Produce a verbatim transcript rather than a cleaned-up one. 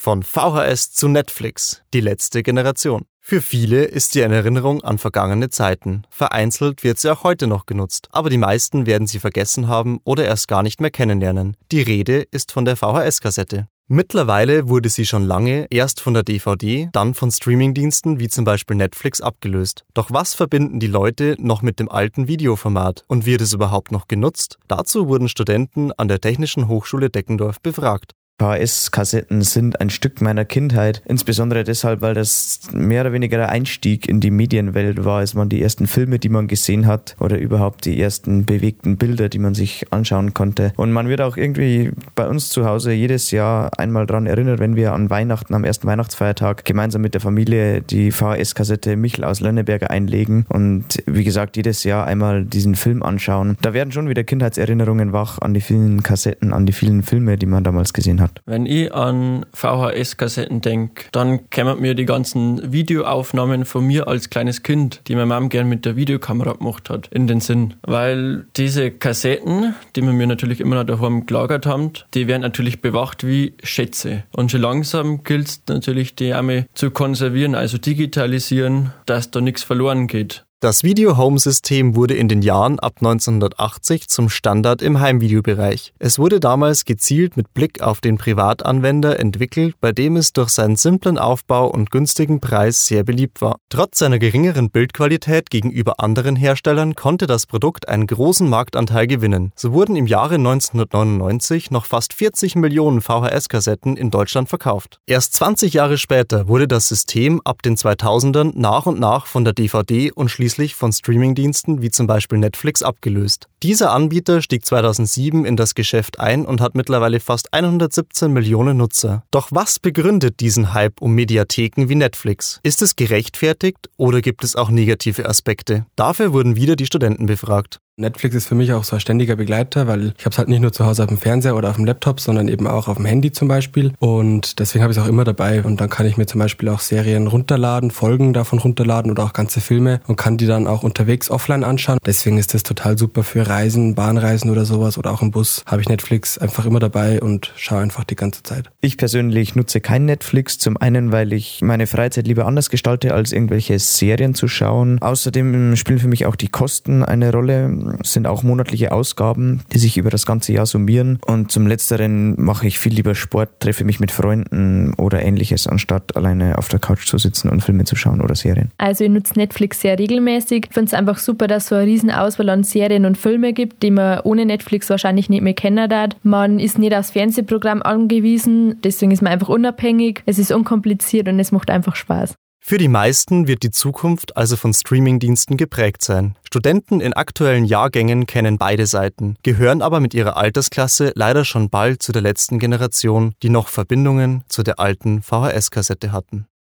Von V H S zu Netflix, die letzte Generation. Für viele ist sie eine Erinnerung an vergangene Zeiten. Vereinzelt wird sie auch heute noch genutzt, aber die meisten werden sie vergessen haben oder erst gar nicht mehr kennenlernen. Die Rede ist von der V H S-Kassette. Mittlerweile wurde sie schon lange erst von der D V D, dann von Streamingdiensten wie zum Beispiel Netflix abgelöst. Doch was verbinden die Leute noch mit dem alten Videoformat und wird es überhaupt noch genutzt? Dazu wurden Studenten an der Technischen Hochschule Deckendorf befragt. V H S-Kassetten sind ein Stück meiner Kindheit, insbesondere deshalb, weil das mehr oder weniger der Einstieg in die Medienwelt war. Es waren die ersten Filme, die man gesehen hat oder überhaupt die ersten bewegten Bilder, die man sich anschauen konnte. Und man wird auch irgendwie bei uns zu Hause jedes Jahr einmal daran erinnert, wenn wir an Weihnachten, am ersten Weihnachtsfeiertag gemeinsam mit der Familie die V H S-Kassette Michel aus Lönneberger einlegen und wie gesagt jedes Jahr einmal diesen Film anschauen. Da werden schon wieder Kindheitserinnerungen wach an die vielen Kassetten, an die vielen Filme, die man damals gesehen hat. Wenn ich an V H S-Kassetten denke, dann kämen mir die ganzen Videoaufnahmen von mir als kleines Kind, die meine Mom gern mit der Videokamera gemacht hat, in den Sinn. Weil diese Kassetten, die wir mir natürlich immer noch daheim gelagert haben, die werden natürlich bewacht wie Schätze. Und schon langsam gilt es natürlich, die einmal zu konservieren, also digitalisieren, dass da nichts verloren geht. Das Video-Home-System wurde in den Jahren ab neunzehnhundertachtzig zum Standard im Heimvideobereich. Es wurde damals gezielt mit Blick auf den Privatanwender entwickelt, bei dem es durch seinen simplen Aufbau und günstigen Preis sehr beliebt war. Trotz seiner geringeren Bildqualität gegenüber anderen Herstellern konnte das Produkt einen großen Marktanteil gewinnen. So wurden im Jahre neunzehnhundertneunundneunzig noch fast vierzig Millionen V H S-Kassetten in Deutschland verkauft. Erst zwanzig Jahre später wurde das System ab den zweitausendern nach und nach von der D V D und schließlich von Streamingdiensten wie zum Beispiel Netflix abgelöst. Dieser Anbieter stieg zweitausendsieben in das Geschäft ein und hat mittlerweile fast hundertsiebzehn Millionen Nutzer. Doch was begründet diesen Hype um Mediatheken wie Netflix? Ist es gerechtfertigt oder gibt es auch negative Aspekte? Dafür wurden wieder die Studenten befragt. Netflix ist für mich auch so ein ständiger Begleiter, weil ich habe es halt nicht nur zu Hause auf dem Fernseher oder auf dem Laptop, sondern eben auch auf dem Handy zum Beispiel. Und deswegen habe ich es auch immer dabei. Und dann kann ich mir zum Beispiel auch Serien runterladen, Folgen davon runterladen oder auch ganze Filme und kann die dann auch unterwegs offline anschauen. Deswegen ist das total super für Reisen, Bahnreisen oder sowas oder auch im Bus. Habe ich Netflix einfach immer dabei und schaue einfach die ganze Zeit. Ich persönlich nutze kein Netflix. Zum einen, weil ich meine Freizeit lieber anders gestalte, als irgendwelche Serien zu schauen. Außerdem spielen für mich auch die Kosten eine Rolle. Es sind auch monatliche Ausgaben, die sich über das ganze Jahr summieren. Und zum Letzteren mache ich viel lieber Sport, treffe mich mit Freunden oder ähnliches, anstatt alleine auf der Couch zu sitzen und Filme zu schauen oder Serien. Also ich nutze Netflix sehr regelmäßig. Ich finde es einfach super, dass es so eine riesen Auswahl an Serien und Filme gibt, die man ohne Netflix wahrscheinlich nicht mehr kennen darf. Man ist nicht aufs Fernsehprogramm angewiesen, deswegen ist man einfach unabhängig. Es ist unkompliziert und es macht einfach Spaß. Für die meisten wird die Zukunft also von Streamingdiensten geprägt sein. Studenten in aktuellen Jahrgängen kennen beide Seiten, gehören aber mit ihrer Altersklasse leider schon bald zu der letzten Generation, die noch Verbindungen zu der alten V H S-Kassette hatten.